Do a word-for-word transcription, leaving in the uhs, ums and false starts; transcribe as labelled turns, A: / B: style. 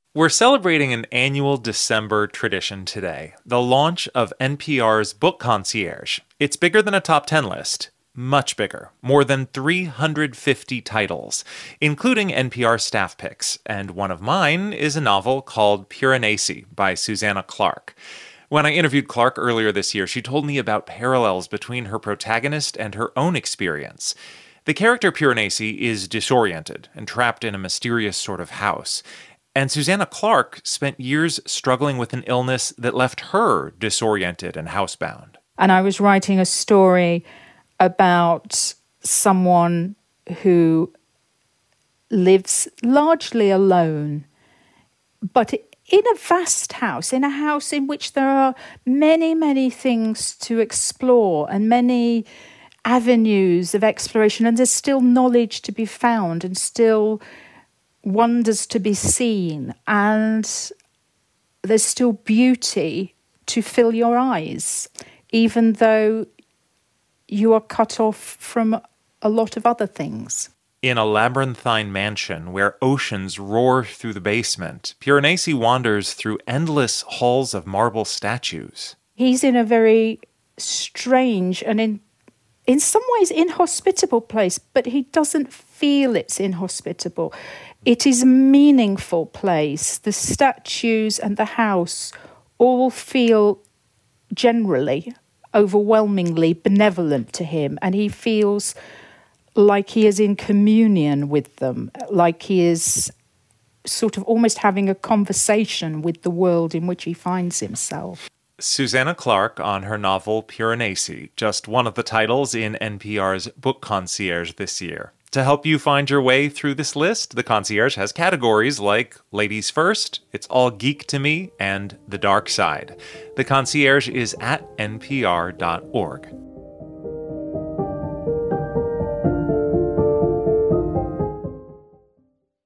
A: We're celebrating an annual December tradition today, the launch of N P R's Book Concierge. It's bigger than a top ten list. Much bigger. More than three hundred fifty titles, including N P R staff picks. And one of mine is a novel called Piranesi by Susanna Clarke. When I interviewed Clarke earlier this year, she told me about parallels between her protagonist and her own experience. The character Piranesi is disoriented and trapped in a mysterious sort of house. And Susanna Clarke spent years struggling with an illness that left her disoriented and housebound.
B: And I was writing a story about someone who lives largely alone, but in a vast house, in a house in which there are many, many things to explore and many avenues of exploration, and there's still knowledge to be found and still wonders to be seen, and there's still beauty to fill your eyes, even though you are cut off from a lot of other things.
A: In a labyrinthine mansion where oceans roar through the basement, Piranesi wanders through endless halls of marble statues.
B: He's in a very strange and in in some ways inhospitable place, but he doesn't feel it's inhospitable. It is a meaningful place. The statues and the house all feel generally, overwhelmingly benevolent to him, and he feels like he is in communion with them, like he is sort of almost having a conversation with the world in which he finds himself.
A: Susanna Clarke on her novel Piranesi, just one of the titles in N P R's Book Concierge this year. To help you find your way through this list, the Concierge has categories like Ladies First, It's All Geek to Me, and The Dark Side. The Concierge is at N P R dot org.